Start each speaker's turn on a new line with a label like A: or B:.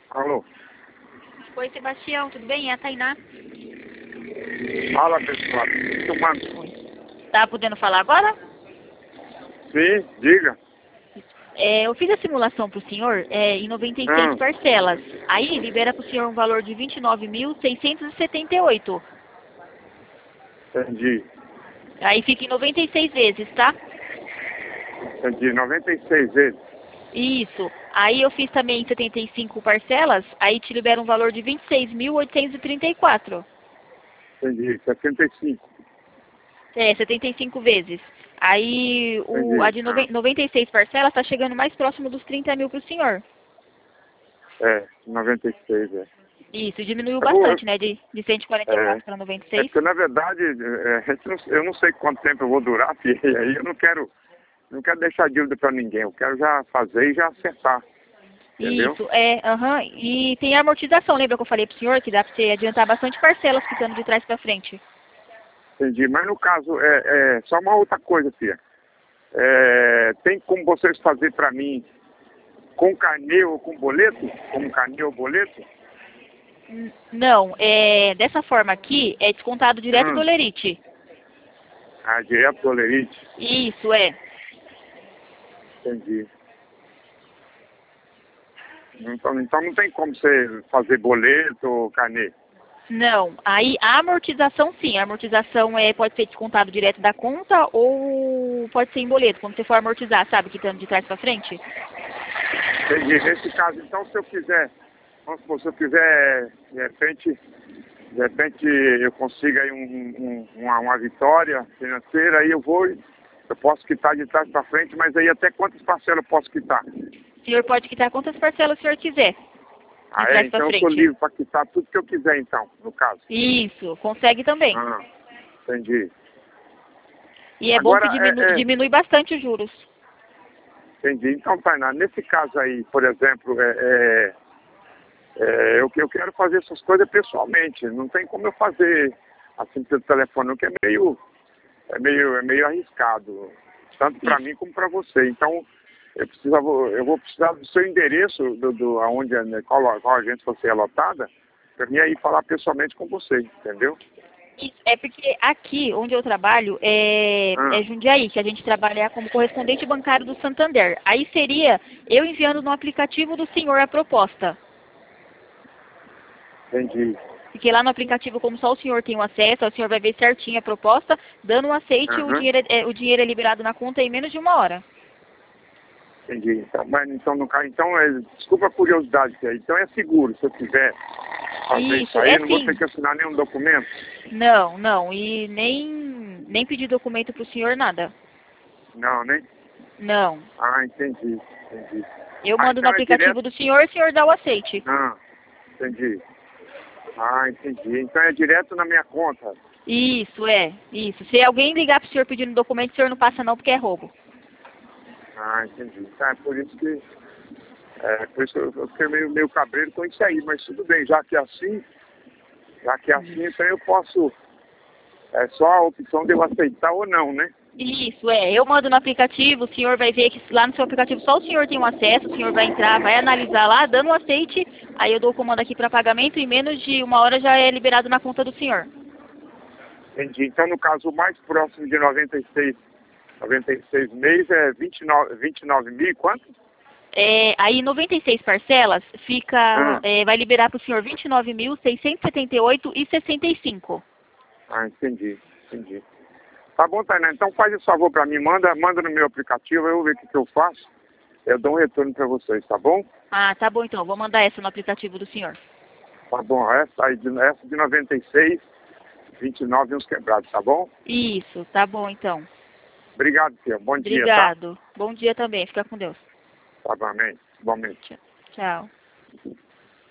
A: Alô?
B: Oi, Sebastião, tudo bem? É a Tainá.
A: Fala, pessoal. Tomando.
B: Tá podendo falar agora?
A: Sim, diga.
B: Eu fiz a simulação para o senhor em 96 parcelas. Aí libera para o senhor um valor de 29.678.
A: Entendi.
B: Aí fica em 96 vezes, tá?
A: Entendi. 96 vezes.
B: Isso. Aí eu fiz também em 75 parcelas, aí te libera um valor de 26.834.
A: Entendi. 75.
B: 75 vezes. Aí a
A: Entendi.
B: de 96 parcelas tá chegando mais próximo dos 30 mil para o senhor.
A: 96, é.
B: Isso, diminuiu
A: Eu vou-
B: bastante, né? De 144 para
A: É
B: 96.
A: porque, na verdade, eu não sei quanto tempo eu vou durar, filho, e aí eu não quero deixar dívida para ninguém. Eu quero já fazer e já acertar. Entendeu?
B: Isso, aham. E tem a amortização, lembra que eu falei pro senhor que dá pra você adiantar bastante parcelas ficando de trás pra frente?
A: Entendi. Mas no caso, só uma outra coisa, filha. Tem como vocês fazer para mim com carnê ou com boleto? Como carnê ou boleto?
B: Não, dessa forma aqui é descontado direto do Olerite.
A: Ah, direto do Olerite.
B: Isso,
A: Entendi. Então não tem como você fazer boleto ou carnê?
B: Não, aí a amortização sim, a amortização pode ser descontado direto da conta ou pode ser em boleto, quando você for amortizar, sabe, quitando de trás pra frente.
A: Entendi. Nesse caso, então, se eu quiser, vamos supor, se eu quiser, de repente eu consigo aí uma vitória financeira, aí eu posso quitar de trás para frente, mas aí até quantas parcelas eu posso quitar?
B: O senhor pode quitar quantas parcelas o senhor quiser, de trás pra
A: Então eu
B: frente.
A: estou livre para quitar tudo que eu quiser, então, no caso.
B: Isso, consegue também.
A: Entendi.
B: E é bom
A: Agora,
B: que diminui bastante os juros.
A: Entendi. Então, Tainá, nesse caso aí, por exemplo, eu quero fazer essas coisas pessoalmente. Não tem como eu fazer assim pelo telefone, que é meio arriscado, tanto para mim como para você. Então, eu vou precisar do seu endereço, aonde, qual agência você é lotada, para mim aí falar pessoalmente com você, entendeu?
B: É porque aqui onde eu trabalho é Jundiaí, que a gente trabalha como correspondente bancário do Santander. Aí seria eu enviando no aplicativo do senhor a proposta.
A: Entendi.
B: Porque lá no aplicativo, como só o senhor tem o acesso, o senhor vai ver certinho a proposta, dando um aceite, o dinheiro é liberado na conta em menos de 1 hora.
A: Entendi. Então, no caso, desculpa a curiosidade, então é seguro, se eu quiser fazer isso aí, eu não vou ter que assinar nenhum documento?
B: Não, e nem pedir documento pro senhor, nada.
A: Não, né?
B: Não.
A: Ah, entendi.
B: Eu mando no aplicativo do senhor e o senhor dá o aceite.
A: Entendi. Ah, entendi. Então é direto na minha conta?
B: Isso. Se alguém ligar pro senhor pedindo documento, o senhor não passa não, porque é roubo.
A: Ah, entendi. Tá, por isso que eu fiquei meio cabreiro com isso aí, mas tudo bem, já que é assim, então eu posso, é só a opção de eu aceitar ou não, né?
B: Isso, eu mando no aplicativo, o senhor vai ver que lá no seu aplicativo só o senhor tem o acesso, o senhor vai entrar, vai analisar lá, dando o aceite, aí eu dou o comando aqui para pagamento e em menos de 1 hora já é liberado na conta do senhor.
A: Entendi. Então, no caso, o mais próximo de 96 meses é 29 mil e quanto?
B: Aí 96 parcelas fica, vai liberar para o senhor 29.678,65.
A: Ah, entendi. Tá bom, Tainá, então faz esse favor para mim, manda no meu aplicativo, eu vou ver o que eu faço, eu dou um retorno para vocês, tá bom?
B: Ah, tá bom então, vou mandar essa no aplicativo do senhor.
A: Tá bom, essa de 96, 29 e uns quebrados, tá bom?
B: Isso, tá bom então.
A: Obrigado, senhor. Bom dia, tá?
B: Obrigado. Bom dia também, fica com Deus.
A: Tá bom, amém. Igualmente.
B: Tchau.